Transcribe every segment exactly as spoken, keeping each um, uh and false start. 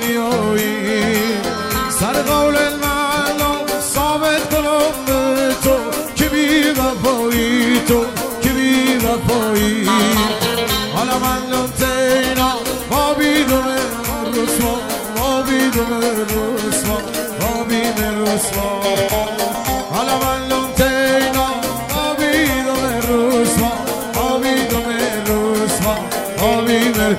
نیایی سر قول المعلوم ثابت کنم به تو که بی وفایی تو که بی وفایی حالا من لطینا با بیدم رسوا با بیدم رسوا با بیدم رسوا حالا من لطینا با بیدم رسوا با بیدم رسوا با بیدم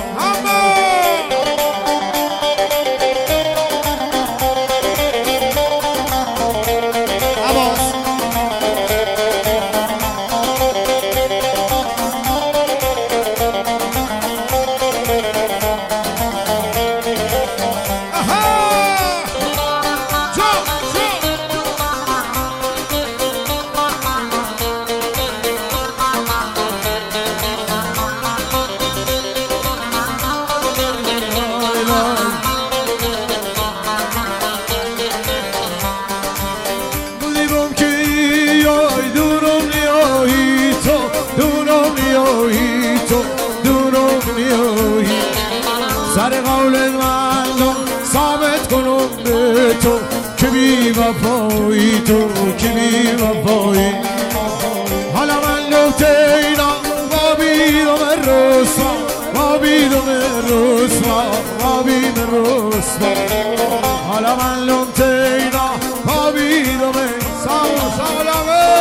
سر قول مردم ثابت کنم به تو که بی وفایی تو که بی وفایی حالا من لطینا با بیدم رسوا با بیدم رسوا با بیدم رسوا حالا من لطینا با بیدم سال سالمه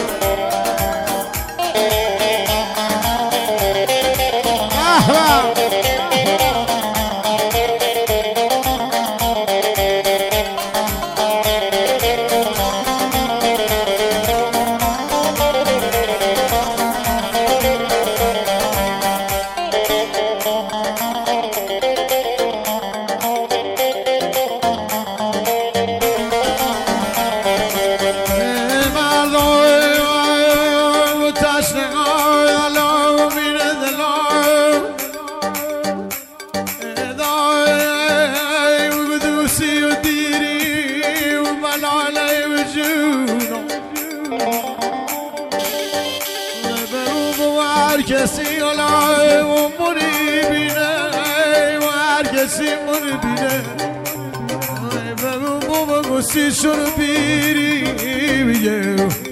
کسی علای و منی بینه و هر کسی منی بینه بگو بابا گسی شروع بیری بیگه